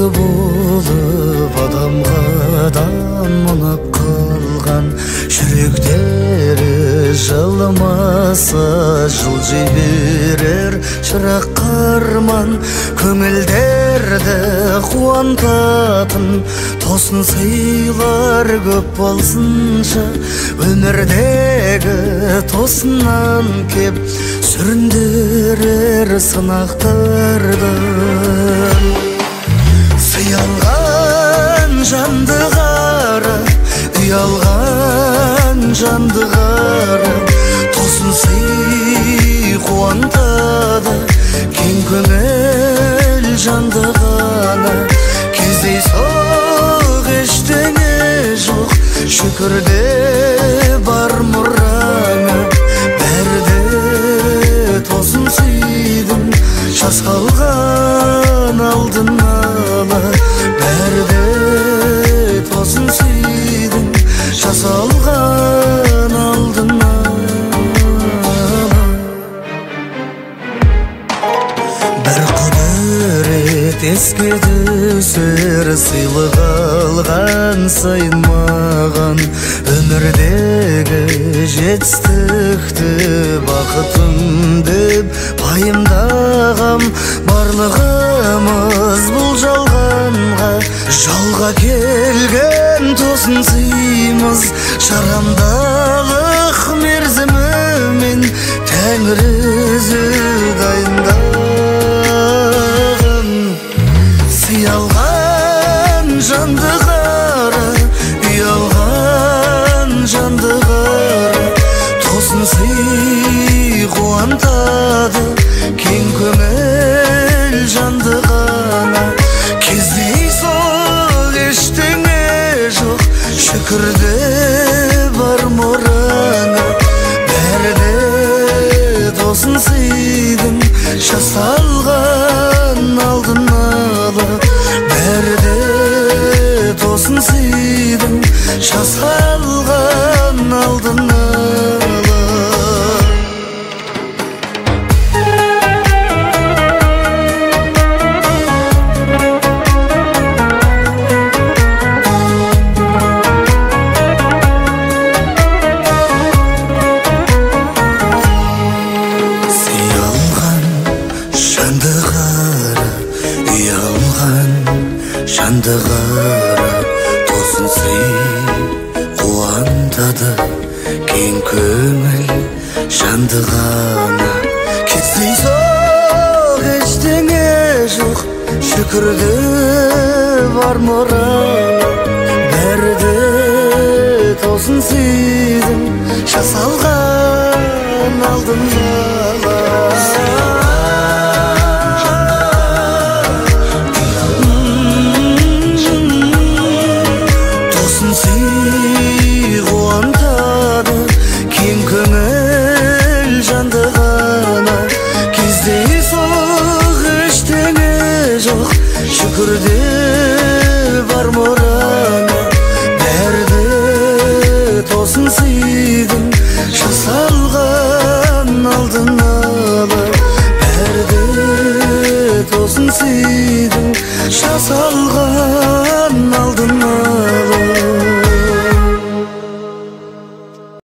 досы болып адамға адам ұнап қалған, жүректері жылымаса жылжи берер шырақ қарман, көңілдерді қуантатын тосын сыйлар көп болсыншы, өмірдегі тосыннан кеп сүріндірер сынақтарды. Сыялған жанды қара, ұялған жанды қара, тосын сый қуантады, кең көңіл жанды ғана. Кездейсоқ ештеңе жоқ, шүкірде бар мұраңа. Бәрде тосын сыйдың, жасалған алдын ала. Бәрде тосын сыйдың, жасалған алдын ала. Бір құдірет еске түсер, сыйлық алған сайын маған, өмірдегі жетістікті бақытым деп пайымдағам. Барлығымыз бұл жалғанға, жалға келген тосын сыймыз, жарамдылық мерзімімен Тәңір өзі дайындаған. Сыялған жанды қара, ұялған жанды қара, тосын сый қуантады, кең көңіл жанды ғана. Кездейсоқ ештеңе жоқ, шүкірде бар мұраңа. Бәрде тосын сыйдың, жасалған алдын ала. Бәрде тосын сыйдың, жасалған алдын ала. Жанды қара, тосын сый қуантады, кең көңіл жанды ғана. Кездейсоқ ештеңе жоқ, шүкірде бар мұраңа. Бәрде тосын сыйдың, жасалған алдын ала. Шүкірде бар мұраңа. Бәрде тосын сыйдың, жасалған алдын ала. Бәрде тосын сыйдың, жасалған